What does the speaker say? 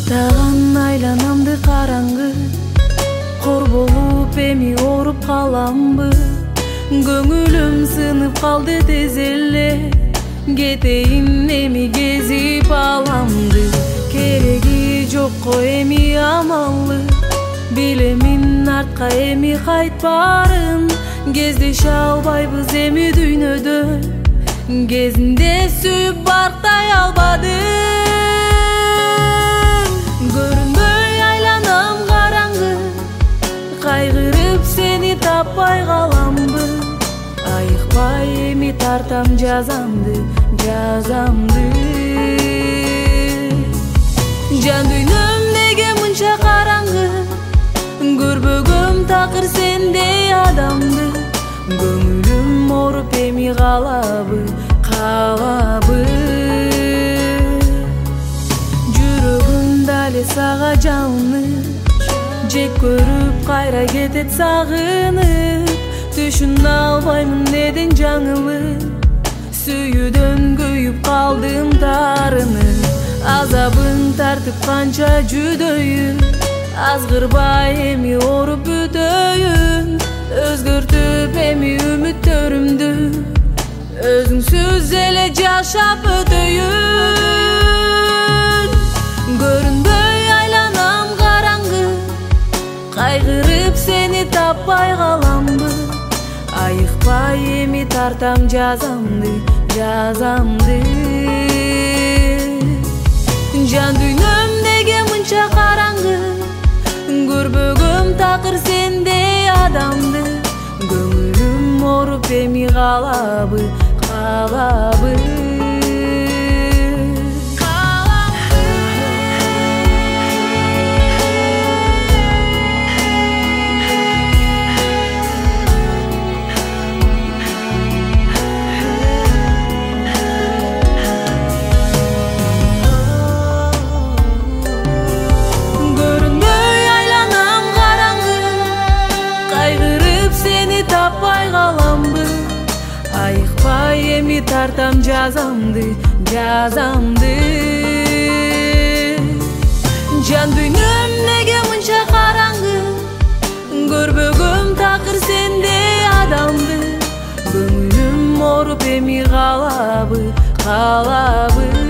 Таган айланамды караңгы, кор болуп эми ооруп каламбы? Көңүлүм сынып калды тез эле, кетейин эми кезип аламды. Кереги жокко эми амалы, билемин артка эми кайтпарын. Кездеше албайбыз эми дүйнөдө, кезинде сүйүп барктай албадым. Көрүнбөй айланам караңгы, кайгырып сени таппай каламбы? Айыкпай эми тартам жазамды, жазамды. Жан дүйнөм неге мынча караңгы, көрбөгөм такыр сендей адамды. Көңүлүм ооруп эми калабы, калабы. Жүрөгүм дали сага жалынып, жек көрүп кайра кетет сагынып. Түшүнө албаймын неден жаңылып, сүйүүдөн күйүп калдым тарынып. Азабын тартып канча жүдөйүн, азгырбай эми ооруп бүтөйүн. Өзгөртүп эми үмүттөрүмдү, өзүңсүз эле жашап өтөйүн. Көрүнбөй айланам караңгы, кайгырып сени таппай каламбы? Айыкпай эми тартам жазамды, жазамды. Жан дүйнөм неге мынча караңгы, көрбөгөм такыр сендей адамды. Көңүлүм ооруп эми калабы, калабы. Айыкпай эми тартам жазамды, жазамды. Жан дүйнөм неге мынча караңгы, көрбөгөм такыр сендей адамды. Көңүлүм ооруп эми калабы, калабы.